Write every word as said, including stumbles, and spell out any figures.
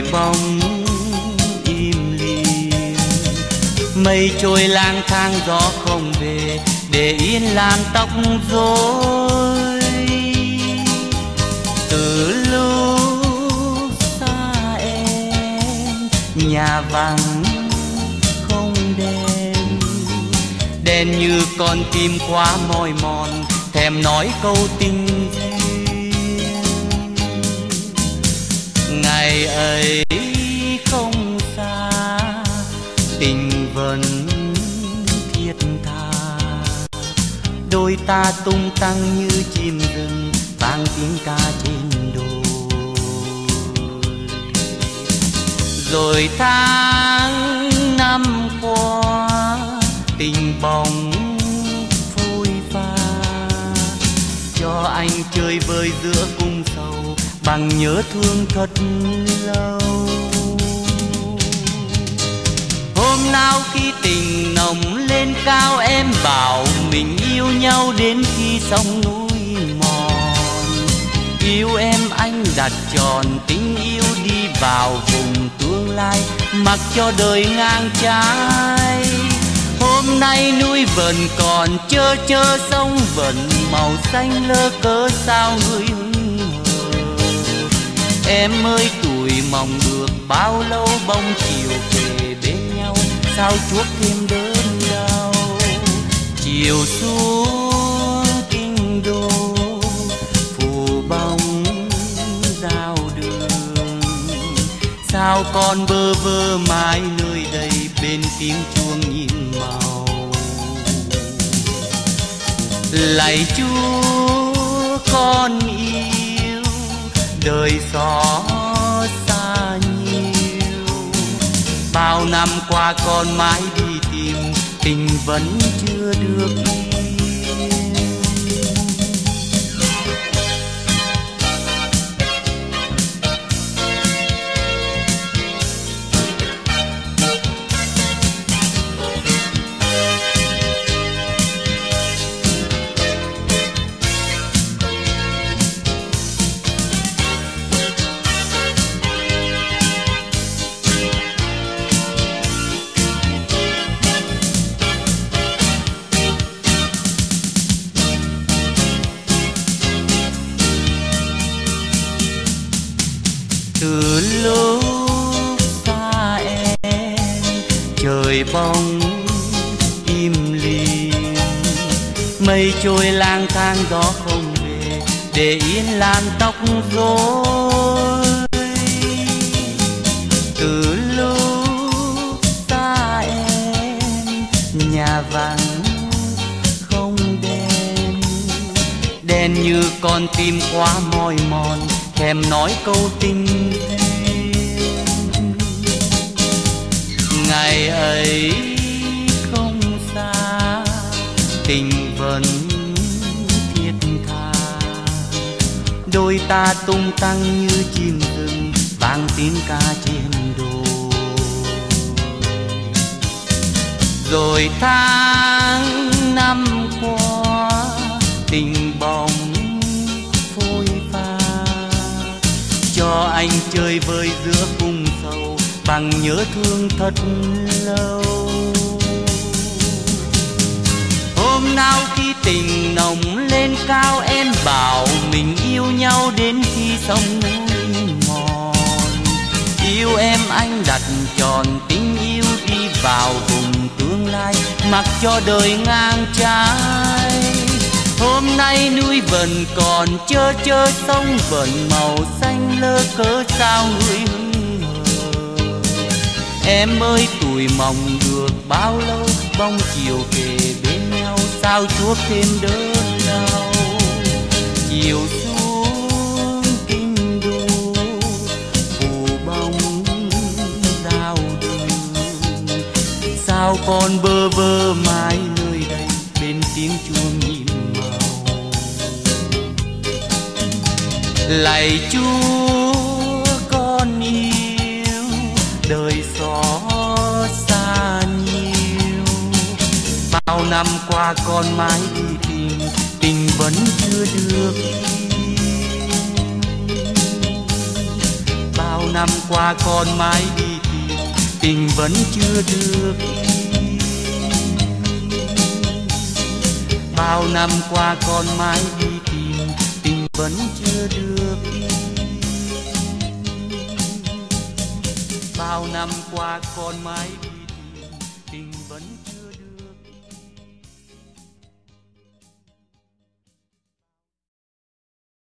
bóng im lìm. Mây trôi lang thang gió không về, để yên làn tóc rối. Từ lúc xa em, nhà vắng không đèn, đèn như con tim quá mỏi mòn, thèm nói câu tình duyên. Ngày ấy không xa, tình vẫn thiết tha, đôi ta tung tăng như chim rừng, vang tiếng ca trên đồi. Rồi tháng năm qua, tình bóng phôi pha, cho anh chơi vơi giữa cung sầu, bằng nhớ thương thật lâu. Hôm nào khi tình nồng lên cao, em bảo mình yêu nhau đến khi sông núi mòn. Yêu em anh đặt tròn tình yêu đi vào vùng tương lai, mặc cho đời ngang trái. Hôm nay núi vẫn còn chơ chơ, sông vẫn màu xanh lơ cớ sao người hững hờ. Em ơi tuổi mong được bao lâu, bóng chiều về bên nhau, sao chuốc thêm đớn đau. Chiều xuống kinh đô, phủ bóng giao đường, sao con bơ vơ mãi nơi đây bên tiếng chuông nhìn màu. Lạy Chúa con yêu, đời xót xa nhiều. Bao năm qua con mãi đi tìm, tình vẫn chưa được yên. Từ lúc xa em, trời bóng im lìm. Mây trôi lang thang gió không về, để yên làn tóc rối. Từ lúc xa em, nhà vắng không đèn, đèn như con tim quá mỏi mòn, thèm nói câu tình duyên. Ngày ấy không xa, tình vẫn thiết tha, đôi ta tung tăng như chim rừng, vang tiếng ca trên đồi. Rồi tháng năm qua, tình bóng phôi pha, cho anh chơi vơi giữa cung sầu, bằng nhớ thương thật lâu. Hôm nào khi tình nồng lên cao, em bảo mình yêu nhau đến khi sông núi mòn. Yêu em anh đặt tròn tình yêu đi vào vùng tương lai, mặc cho đời ngang trái. Hôm nay núi vẫn còn chơ chơ, sông vẫn màu xanh lơ cớ sao người hững hờ. Em ơi tuổi mong được bao lâu, bóng chiều kề bên nhau, sao chuốc thêm đớn đau. Chiều xuống kinh đô, phủ bóng giao đường, sao con bơ vơ mãi nơi đây bên tiếng chuông nhìn màu. Lạy Chúa con yêu, đời xót xa nhiều. Bao năm qua con mãi đi tìm, tình vẫn chưa được yên. Bao năm qua con mãi đi tìm, tình vẫn chưa được yên. Bao năm qua con mãi đi tìm, tình vẫn chưa được yên. Bao năm qua con mãi đi tìm, tình vẫn chưa